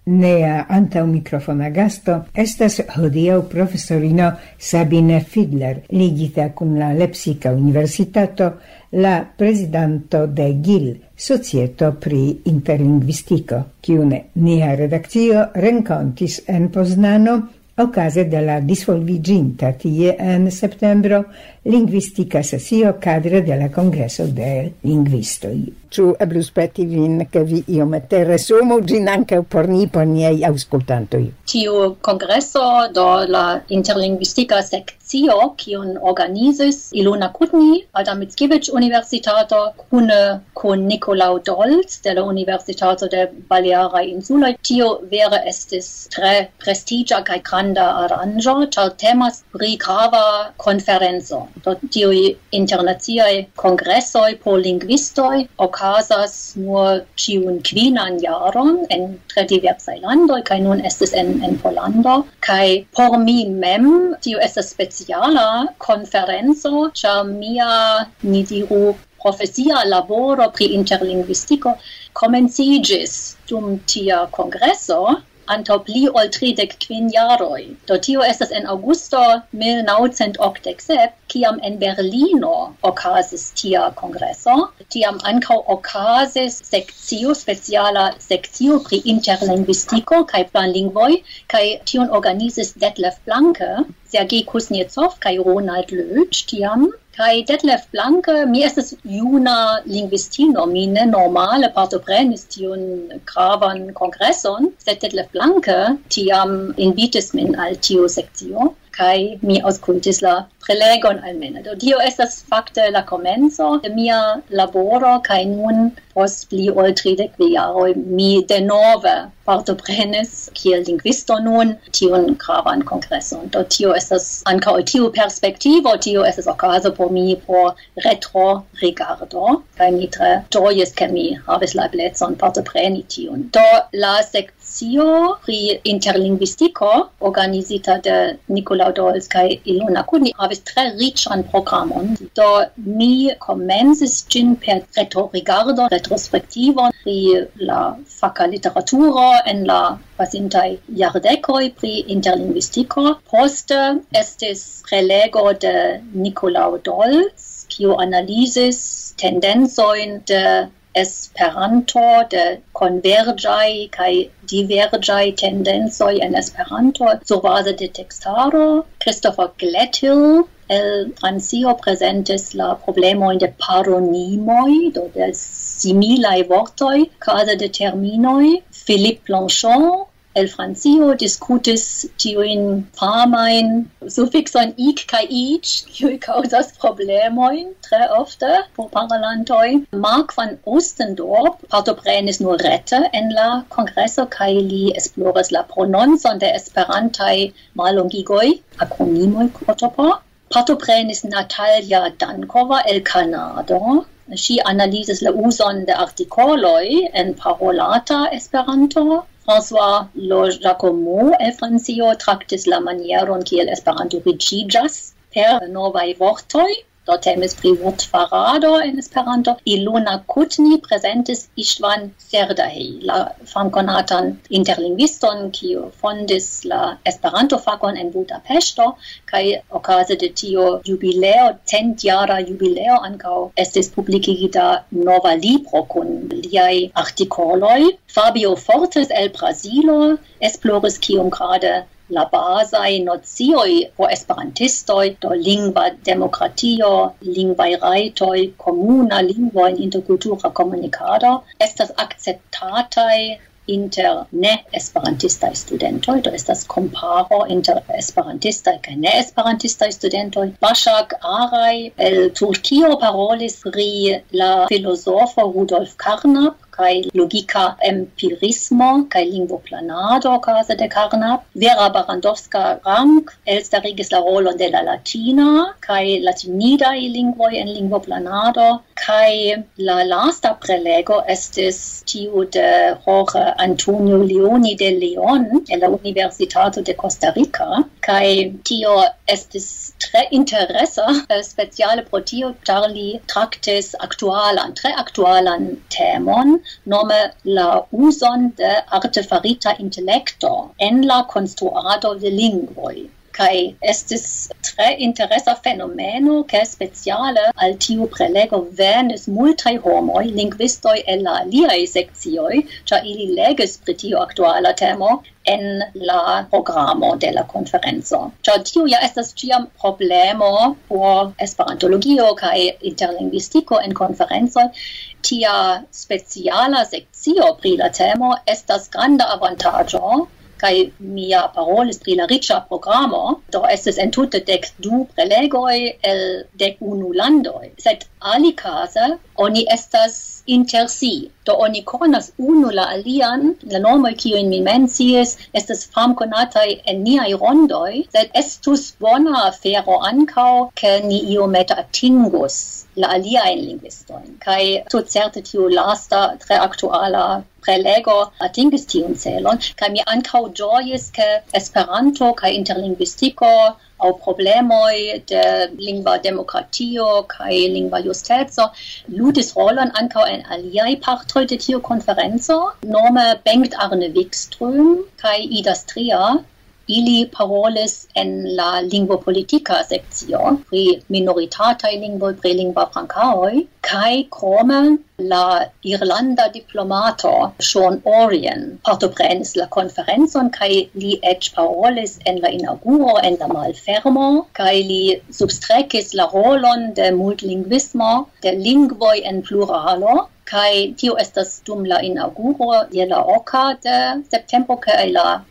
Nea antau microfona gasto estas hodiaŭ profesorino Sabine Fidler, ligita kun la Lepsika Universitato, la prezidanto de GIL, Societo pri Interlingvistiko, kiun nia redakcio renkontis en Poznano okaze de la disvolviĝinta tie en septembro lingvistika sesio kadre de la Kongreso de Lingvistoj. Ĉu eblus peti vin, ke vi iomete resumu ĝin ankaŭ por niaj aŭskultantoj? Tiu kongreso do la interlingvistika sekcio, kiun organizis Ilona Kutni, Adam Mickiewicz Universitato, kune kun Nicolau Dolz de la Universitato de Balearaj Insuloj. Tio vere estis tre prestiĝa kaj granda aranĝo, ĉar temas pri grava konferenco. Do tiuj internaciaj kongresoj por lingvistoj okazas nur ĉiun kvinan jaron en tre diversaj landoj, kaj nun estis en Pollando. Kaj por mi mem tio estas speciala konferenco, ĉar mia, ni diru, profesia laboro pri interlingvistiko komenciĝis dum tia kongreso antaŭ pli ol 35 jaroj. Do tio estas en aŭgusto 1987, kiam en Berlino okazis tia kongreso. Tiam ankaŭ okazis sekcio, speciala sekcio pri interlingvistiko kaj planlingvoj, kaj tion organizis Detlef Blanke, Sergej Kuznetsov kaj Ronald Lötsch tiam. Kai Detlef Blanke, mi estas juna lingvistino, mi ne normale partoprenis tiun gravan kongreson, sed Detlef Blanke tiam invitis min al tiu sekcio, kai mi aŭskultis la prelegon almene. Do tio estas fakte la komenco de mia laboro, kai nun post pli ol 30 jaroj mi denove partoprenis kiel lingvisto nun tiun gravan kongreson. Do tio estas ankaŭ tiu perspektivo, tio estas okazo por mi por retro rigardo, kaj mi tre ĝojis, ke mi havis la eblecon partopreni tiun. Do la sekcio pri interlingvistiko organizita de Nicolau Dolz kaj Ilona Kutni havis tre riĉan programon. Do mi komencis ĝin per retrorigardo, retrospektivo pri la faka literaturo en la pasintaj jardekoj pri interlingvistiko. Poste estis prelego de Nicolau Dolz, kiu analizis tendencojn de Esperanto, de konverĝaj kaj diverĝaj tendencoj en Esperanto surbaze de tekstaro. Christopher Gledhill el Francio presentis la problemojn de paronimoj, do de similaj vortoj, kaze de terminoj. Philippe Blanchon el Francio diskutis tiujn famajn sufiksojn ik kaj iĝ, kiuj kaŭzas problemojn tre ofte por parolantoj. Mark van Ostendorp partoprenis nur rete en la kongreso kaj li esploris la prononcon de esperantaj mallongigoj, akronimoj ortopo. Partoprenis Natalia Dankova el Kanado. Ŝi analizis la uzon de artikoloj en parolata Esperanto. François Lo-Giacomo el Francio traktis la manieron kiel Esperanto riĉiĝas per novaj vortoj. Do temis pri vortfarado en Esperanto. Ilona Kutni presentis Istvan Serdahi, la famkonatan interlingviston, kiu fondis la Esperanto-fakon en Budapeŝto, kaj okaze de tio jubileo, 100-jara jubileo ankaŭ estis publikigita nova libro kun liaj artikoloj. Fabio Fortes el Brazilo esploris kiomgrade la bazaj nocioj por esperantistoj, do lingva demokratio, lingvaj rajtoj, komuna lingvo en interkultura komunikado estas akceptataj inter ne-esperantistaj studentoj, do estas komparo inter esperantistaj kaj ne-esperantistaj studentoj. Başak Aray el Turkio parolis pri la filozofo Rudolf Carnap kaj logika empirismo kaj lingvoplanado okaze de Carnap. Vera Barandowska-Rank elstarigis la rolon de la latina kaj latinidaj lingvoj en lingvoplanado, kaj la lasta prelego estis tiu de Jorge Antonio Leoni de Leon en la Universitato de Costa Rica, kai tio estis tre interesa speciale pro tio ĉar li traktis tre aktualan temon, nome la uzon de artefarita intelekto en la konstruado de lingvoj. Kai estis tre interesa fenomeno, ke speciale al tiu prelego venis multaj homoj, lingvistoj el la aliaj sekcioj, ĉar ili legis pri tiu aktuala temo en la programo de la konferenco. Ĉar tiu ja estas ĉiam problemo por esperantologio kaj interlingvistiko en konferencoj. Tia speciala sekcio pri la temo estas granda avantaĝo, kai mia parolis pri la riĉa programo, do estis entute 12 prelegoj el 11 landoj. Sed alikaze oni estas inter si. Do oni konas unu la alian, la nomoj kiujn mi menciis estas famkonataj en niaj rondoj, sed estus bona afero ankaŭ, ke ni iomete atingus la aliajn lingvistojn. Kaj tutcerte tiu lasta tre aktuala prelego atingis tiun celon, kaj mi ankaŭ ĝojis, ke Esperanto kaj interlingvistiko aŭ problemoj de lingva demokratio kaj lingva justeco ludis rolon ankaŭ en aliaj partoj de tiu konferenco, nome Bengt Arne Wikström kaj Ida Stria. Ili parolis en la lingvopolitika sekcio pri minoritataj lingvoj, pri lingva frankaoj, kaj krome la irlanda diplomato Sean Orion partoprenis la konferencon kaj li eĉ parolis en la inauguro, en la malfermo, kaj li substrekis la rolon de multlingvismo, de lingvoj en pluralo. Kai tio estas dum la inauguro je la oka de septembro kaj la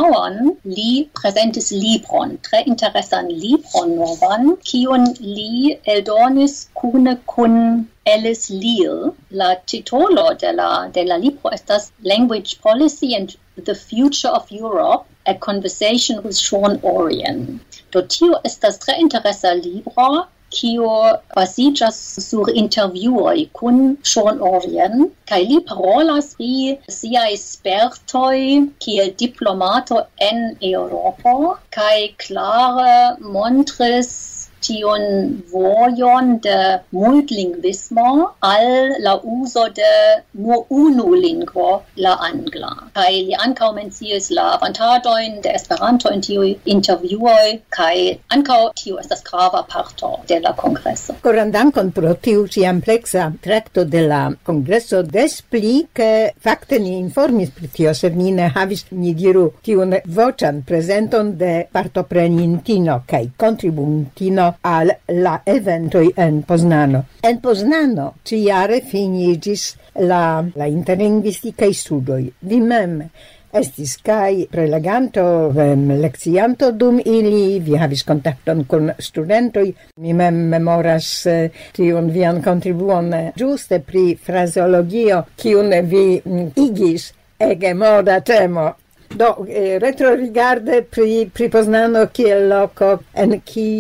9 li prezentis libron, tre interesan libron novan, kiun li eldonis kune kun Alice Leal. La titolo de la libro estas Language Policy and the Future of Europe, a Conversation with Sean Orion. Do tio estas tre interesa libro, kiu baziĝas sur intervjuoj kun Sean Orion, kaj li parolas pri siaj spertoj kiel diplomato en Eŭropo, kaj klare montris tion vojon de multlingvismo al la uzo de nur unu lingvo, la angla. Kaj li ankaŭ menciis la avantaĝojn de Esperanto en tiuj intervjuoj, kaj ankaŭ tio estas grava parto de la kongreso. Koran dankon pro tiu ĉi ampleksa trakto de la kongreso, des pli ke fakte ni informis pri tio, sed ni ne havis, ni diru, tiun voĉan prezenton de partoprenintino kaj kontribuintino al la eventoj en Poznano. En Poznano ĉiare finiĝis la interlingvistikaj studoj. Vi mem estis kaj preleganto, lekcianto dum ili, vi havis kontakton kun studentoj. Mi mem memoras tiun vian kontribuon ĝuste pri frazeologio, kiun vi igis ege moda temo. Do, retrorigarde pri Poznano kiel loko en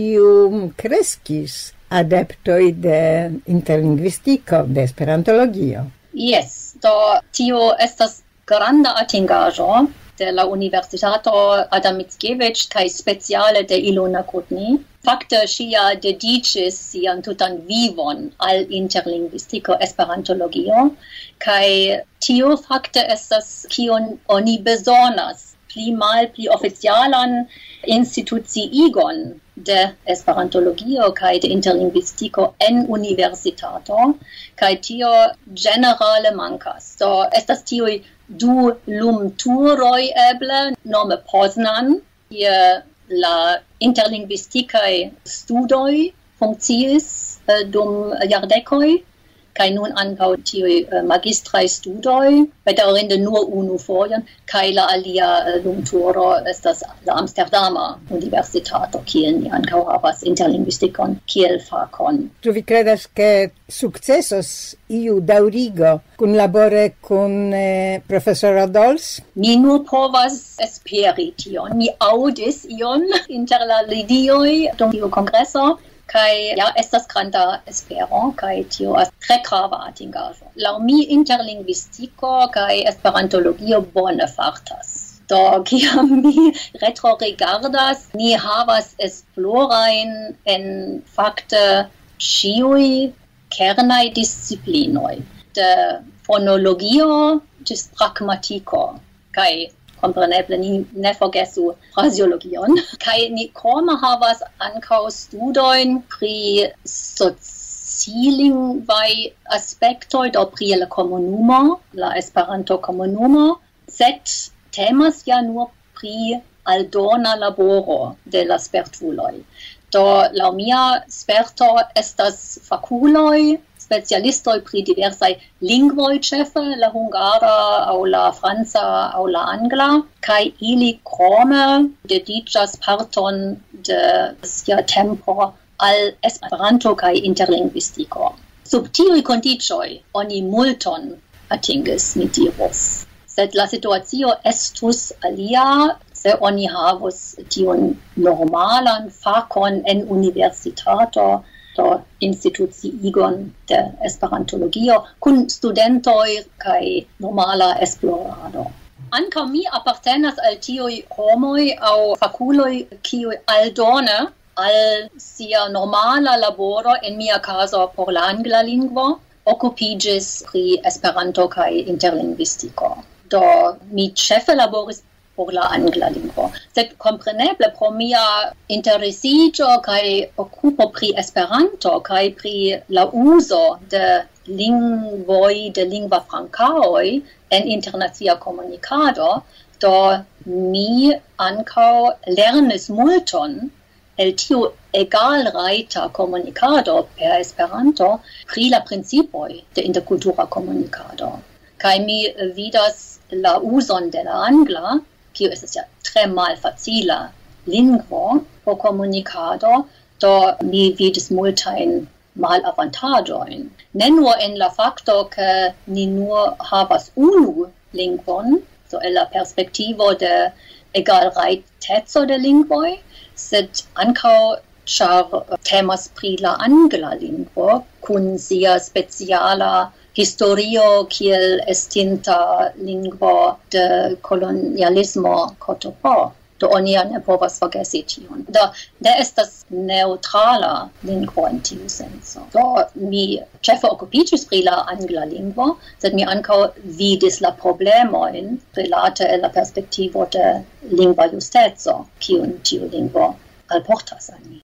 kiu kreskis adeptoj de interlingvistiko, de esperantologio. Yes, do tio estas granda atingaĵo de la Universitato Adam Mickiewicz kaj speciale de Ilona Kutni. Fakte ŝi dediĉis sian tutan vivon al interlingvistiko, esperantologio, kaj tio fakte estas kion oni bezonas, pli oficialan instituciigon de esperantologio kaj de interlingvistiko en universitato, kaj tio generale mankas. Do estas tiuj du lumturoj eble, nome Poznan, kie la interlingvistikaj studoj funkciis dum jardekoj, kaj nun ankaŭ tiuj magistraj studoj, bedaŭrinde nur unu fojon, kaj la alia lumturo estas la Amsterdama Universitato, kie ni ankaŭ havas interlingvistikon kiel fakon. Ĉu vi kredas, ke sukcesos iu daŭrigo kunlabore kun profesoro Dols? Mi nur povas esperi tion. Mi aŭdis ion inter la ledioj dum tiu kongreso, kai estas granda espero, kai tio estas tre grava atingaĵo. Laŭ mi interlingvistiko kaj esperantologio bone fartas. Do kiam mi retrorigardas, ni havas esplorajn en fakte ĉiuj kernaj disciplinoj, de fonologio ĝis pragmatiko, kaj kompreneble ni ne forgesu frazeologion, kaj ni krome havas ankaŭ studojn pri socilingvaj aspektoj, do pri la komunumo, la Esperanto-komunumo, sed temas ja nur pri aldona laboro de la spertuloj. Do laŭ mia sperto estas fakuloj, specialistoj pri diversaj lingvoj ĉefe, la hungara aŭ la franca aŭ la angla, kaj ili krome dediĉas parton de sia tempo al Esperanto kaj interlingvistiko. Sub tiuj kondiĉoj oni multon atingis, mi dirus. Sed la situacio estus alia, se oni havus tiun normalan fakon en universitato, do instituciigon de esperantologio, kun studentoj kaj normala esplorado. Ankaŭ mi apartenas al tiuj homoj aŭ fakuloj, kiuj aldone al sia normala laboro, en mia caso por la angla lingvo, okupiĝis pri Esperanto kaj interlingvistiko. Do mi ĉefe laboris por la angla lingvo. Sed kompreneble pro mia interesiĝo kaj okupo pri Esperanto kaj pri la uzo de lingvoj, de lingva frankaoj en internacia komunikado, do mi ankaŭ lernis multon el tiu egalrajta komunikado per Esperanto pri la principoj de interkultura komunikado. Kaj mi vidas la uzon de la angla, kiu estas ja tre malfacila lingvo por komunikado, do mi vidis multajn malavantaĝojn. Ne nur en la fakto, ke ni nur havas unu lingvon, so el la perspektivo de egalrajteco de lingvoj, sed ankaŭ ĉar temas pri la angla lingvo kun sia speciala historio kiel estinta lingvo de kolonialismo kotopo. Do oni ne povas forgesi tion. Do ne estas neutrala lingvo en tiu senso. Do mi ĉefe okupiĝis pri la angla lingvo, sed mi ankaŭ vidis la problemojn rilate el la perspektivo de lingva justeco, kiun tiu lingvo alportas al ni.